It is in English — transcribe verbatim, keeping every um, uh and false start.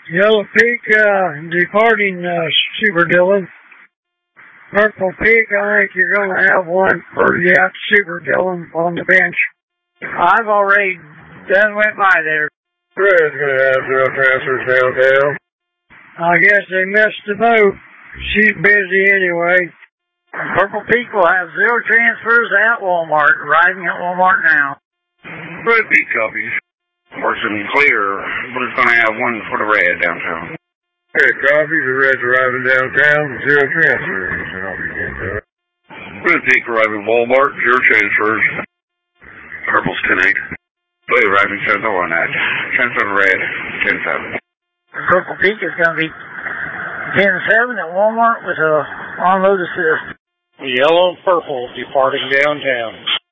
Yellow Peak, uh, departing, uh, Super Dillon. Purple Peak, I think you're gonna have one for, yeah, Super Dillon on the bench. I've already done went by there. Red's gonna have zero transfers downtown. I guess they missed the boat. She's busy anyway. Purple Peak will have zero transfers at Walmart, arriving at Walmart now. Red Peak copies. Person clear, but it's going to have one for the red downtown. Red copies, the red's arriving downtown, zero transfers. Red Peak arriving Walmart, zero transfers. Purple's ten eight. Blue arriving ten oh one at. Transfer to red, ten seven. Purple Peak is going to be ten seven at Walmart with a on-load assist. Yellow and purple departing downtown.